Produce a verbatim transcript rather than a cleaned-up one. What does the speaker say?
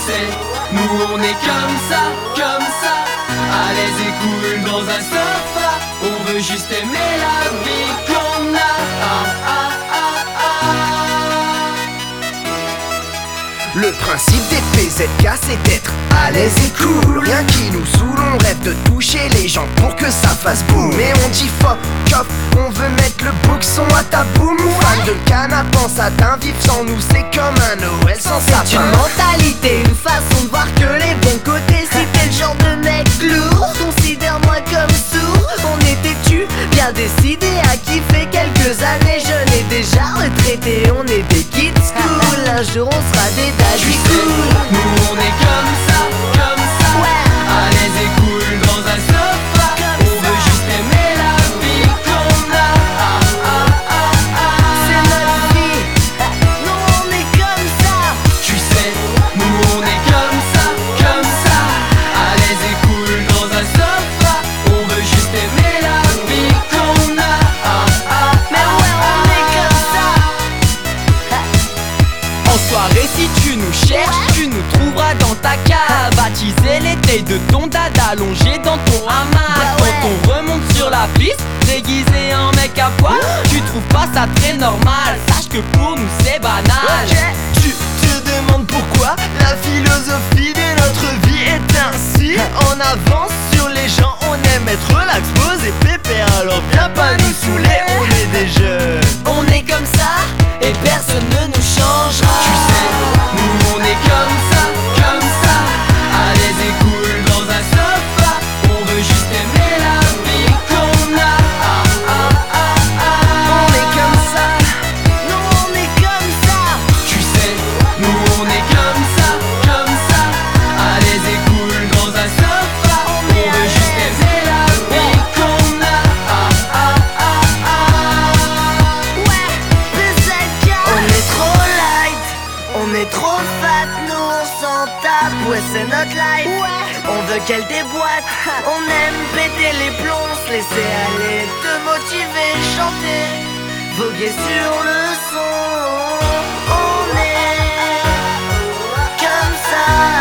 sais, nous on est comme ça, comme ça, à l'aise et cool dans un sofa. On veut juste aimer la vie qu'on a. Ah, ah, ah, ah. Le principe des P Z K c'est d'être à l'aise et cool. Rien qui nous saoule, on rêve de toucher les gens pour que ça fasse boum. Mais on dit fuck off, on veut mettre le boxon à ta boum. Fan de canap, pense à d'un vivre sans nous, c'est comme un Noël sans sapin. C'est une mentalité, une façon de voir que les bons côtés. Si t'es le genre de mec lourd, considère-moi comme sourd. On est têtu, bien décidé à kiffer quelques années. Jeunes et déjà retraités, on est des kids cool. Un jour on sera des daddy cool. Nous on est comme ça, comme ça, à l'aise et cool dans un sofa. On veut juste aimer la vie qu'on a. Ah, ah, ah, ah. C'est notre vie, nous on est comme ça. Tu sais, nous on est comme ça, comme ça, à l'aise et cool dans un sofa. On veut juste aimer la vie qu'on a. Ah, ah, Mais ouais, on est comme ça. En soirée si tu nous cherches, tu nous trouveras dans ta cave. Baptiser les tailles de ton dada allongé dans ton hamac. Bah ouais. Quand on remonte sur la piste, déguisé en mec à poil, tu trouves pas ça très normal. Sache que pour nous c'est banal. Tu te demandes pourquoi la philosophie de notre vie est ainsi. En avance sur les gens, on aime être relax, posé, pépère. Alors viens pas nous saouler, on est des jeunes. On est comme ça, et personne ne nous changera. tu sais, nous on est comme ça, comme ça, à l'aise et cool dans un sofa. On veut juste aimer la vie qu'on a. Ah, ah, ah, ah. On est comme ça, nous on est comme ça. Tu sais, nous on est comme ça, comme ça, à l'aise et cool dans un sofa. On est à veut juste l'aise. aimer la vie qu'on a. Ah, ah, ah, ah. Ouais, P Z K. On est trop light, on est trop fat, nous on s'en tape, ouais c'est notre life. On veut qu'elle déboîte, on aime péter les plombs, se laisser aller, te motiver, chanter, voguer sur le son. On est comme ça.